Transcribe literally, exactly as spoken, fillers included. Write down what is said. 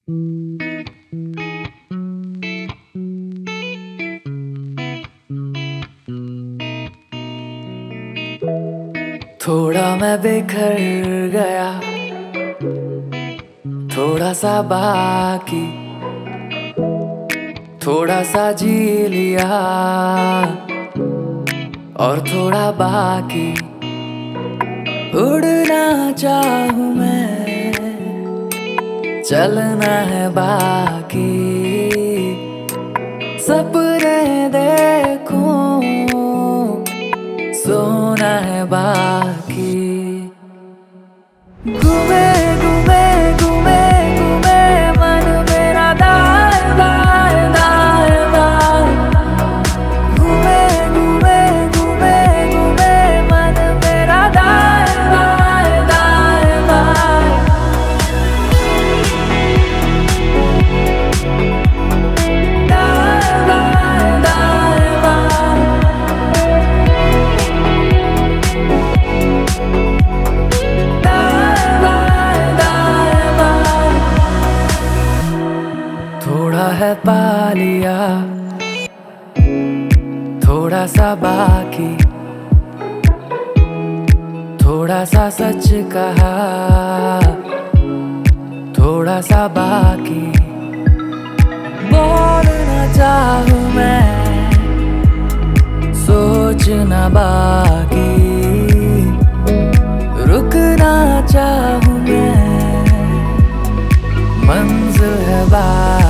थोड़ा मैं बिखर गया, थोड़ा सा बाकी, थोड़ा सा जी लिया और थोड़ा बाकी। उड़ना चाहूं मैं, चलना है बाकी, सपने देखूं, सोना है बाकी। घूमे घूमे घूमे घूमे मन मेरा दाए दाए दाए दाए। घूमे घूमे घूमे घूमे मन मेरा दाए दाए दाए दाए। दाए दाए दाए दाए। थोड़ा है पा लिया, थोड़ा सा बाकी, थोड़ा सा सच कहा, थोड़ा सा बाकी। बोलना चाहूं मैं, सोचना बाकी, रुकना चाहूं मैं, मंजिल है बाकी।